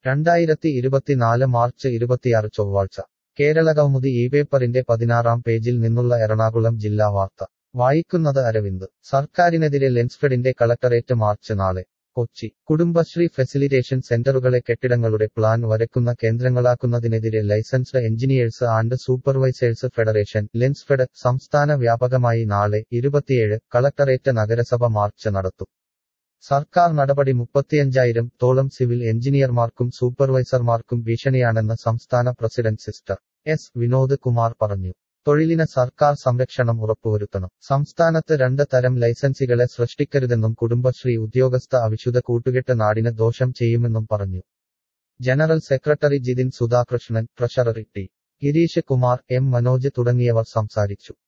2024 March 26 ചൊവ്വാഴ്ച കേരളകൗമുദി ഇപേപ്പറിന്റെ 16-ാം പേജിൽ നിന്നുള്ള എറണാകുളം ജില്ലാ വാർത്ത വായിക്കുന്നത് അരവിന്ദ്. സർക്കാരിനെതിരെ ലെൻസ്ഫെഡിന്റെ കളക്ടറേറ്റ് മാർച്ച് നാളെ. കൊച്ചി. കുടുംബശ്രീ ഫെസിലിറ്റേഷൻ സെന്ററുകളെ കെട്ടിടങ്ങളുടെ പ്ലാൻ വരയ്ക്കുന്ന കേന്ദ്രങ്ങളാക്കുന്നതിനെതിരെ licensed engineers and supervisors federation Lensfed സംസ്ഥാന വ്യാപകമായി നാളെ 27 കളക്ടറേറ്റ് നഗരസഭ മാർച്ച് നടത്തും. സർക്കാർ നടപടി 35,000-തോളം സിവിൽ എഞ്ചിനീയർമാർക്കും സൂപ്പർവൈസർമാർക്കും ഭീഷണിയാണെന്ന് സംസ്ഥാന president sister S. Vinod Kumar പറഞ്ഞു. തൊഴിലിന് സർക്കാർ സംരക്ഷണം ഉറപ്പുവരുത്തണം. സംസ്ഥാനത്ത് 2 തരം ലൈസൻസികളെ സൃഷ്ടിക്കരുതെന്നും കുടുംബശ്രീ ഉദ്യോഗസ്ഥ അവിശുദ്ധ കൂട്ടുകെട്ട് നാടിന് ദോഷം ചെയ്യുമെന്നും പറഞ്ഞു. General secretary Jithin Sudhakrishnan, treasurer T. Girish Kumar, M. Manoj തുടങ്ങിയവർ സംസാരിച്ചു.